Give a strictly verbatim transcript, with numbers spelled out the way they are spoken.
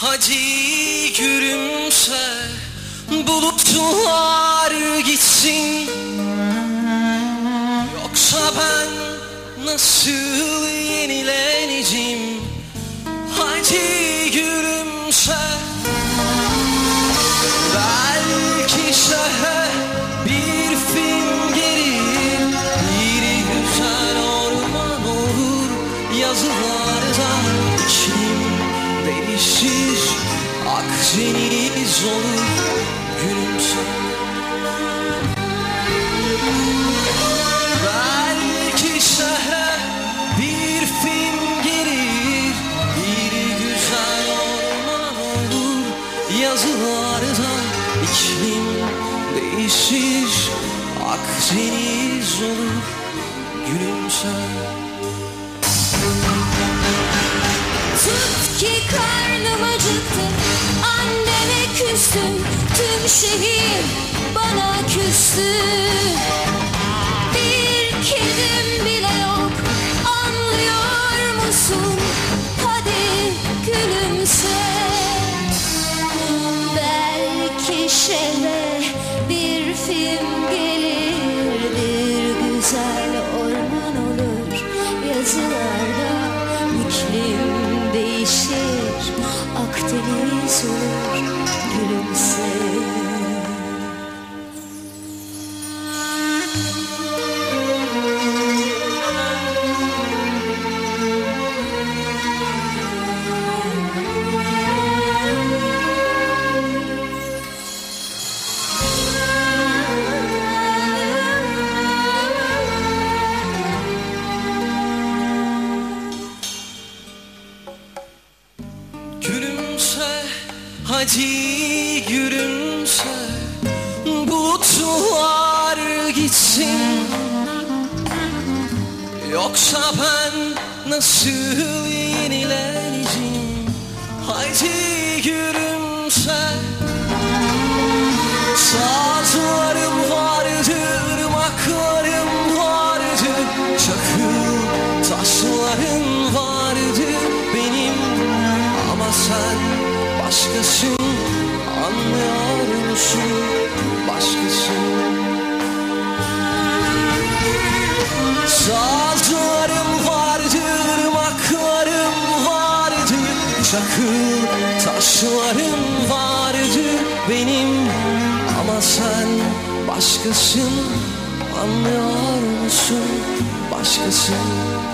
Hadi gülümse, bulutlar gitsin. Yoksa ben nasıl yenileneceğim? Hadi gülümse, belki şehre bir film gelir, bir güzel orman olur, yazılarda iklim değişir, Akdeniz olur. Gülümse, belki şehre bir film gelir, bir güzel orman olur, yazılarda iklim değişir, Akdeniz olur. Gülümse. Tut ki karnım acıktı, anneme küstüm, tüm şehir bana küstü. Bir kedim bile yok, anlıyor musun? Hadi gülümse. Belki şehre bir film gelir, bir güzel orman olur, yazılarda iklim değişir, Akdeniz olur. Gülümse. Gülümse, hadi gülümse, bulutlar gitsin. Yoksa ben nasıl yenileneceğim? Hadi gülümse. Sazlarım vardı, ırmaklarım vardı, çakıl taşlarım vardı benim. Ama sen başkasın, anlıyor musun? Başkasın. Sazlarım vardı, ırmaklarım vardı, çakıl taşlarım vardı benim. Ama sen başkasın, anlıyor musun? Başkasın.